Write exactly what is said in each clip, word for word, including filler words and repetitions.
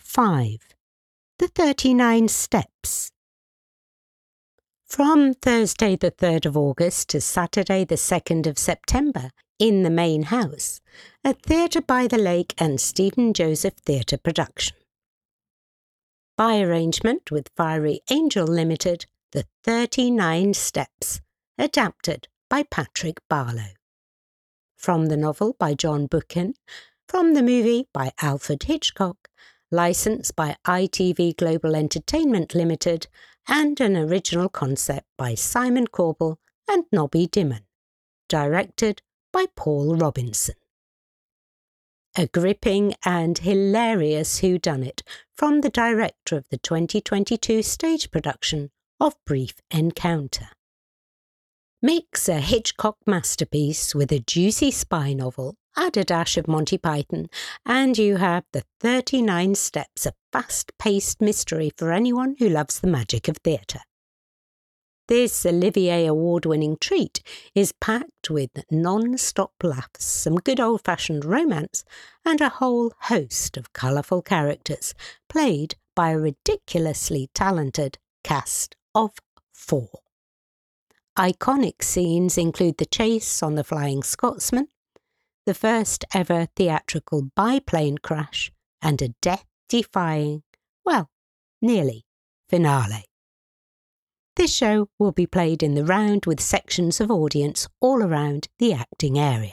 five. The thirty-nine Steps. From Thursday the third of August to Saturday the second of September, in the main house, a Theatre by the Lake and Stephen Joseph Theatre production. By arrangement with Fiery Angel Limited, The thirty-nine Steps, adapted by Patrick Barlow. From the novel by John Buchan, from the movie by Alfred Hitchcock, licensed by I T V Global Entertainment Limited, and an original concept by Simon Corbell and Nobby Dimon, directed by Paul Robinson. A gripping and hilarious whodunit from the director of the twenty twenty-two stage production of Brief Encounter. Mix a Hitchcock masterpiece with a juicy spy novel, add a dash of Monty Python, and you have The thirty-nine Steps, a fast-paced mystery for anyone who loves the magic of theatre. This Olivier Award-winning treat is packed with non-stop laughs, some good old-fashioned romance, and a whole host of colourful characters, played by a ridiculously talented cast of four. Iconic scenes include the chase on the Flying Scotsman, the first ever theatrical biplane crash, and a death-defying, well, nearly, finale. This show will be played in the round with sections of audience all around the acting area.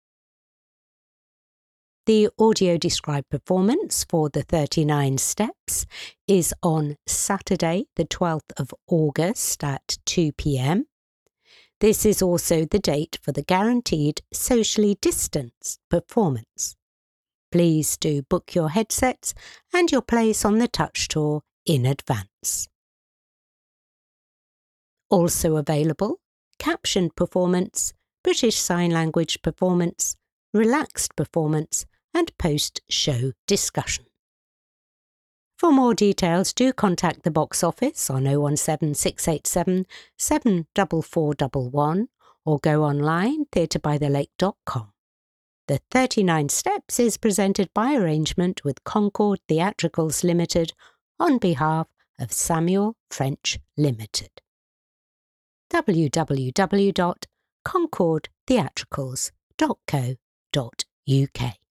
The audio-described performance for The thirty-nine Steps is on Saturday the twelfth of August at two p m. This is also the date for the guaranteed socially distanced performance. Please do book your headsets and your place on the Touch Tour in advance. Also available, captioned performance, British Sign Language performance, relaxed performance, and post-show discussion. For more details, do contact the box office on oh one seven six eight seven seven four four one one or go online theatre by the lake dot com. The thirty-nine Steps is presented by arrangement with Concord Theatricals Limited on behalf of Samuel French Limited. w w w dot concord theatricals dot co dot u k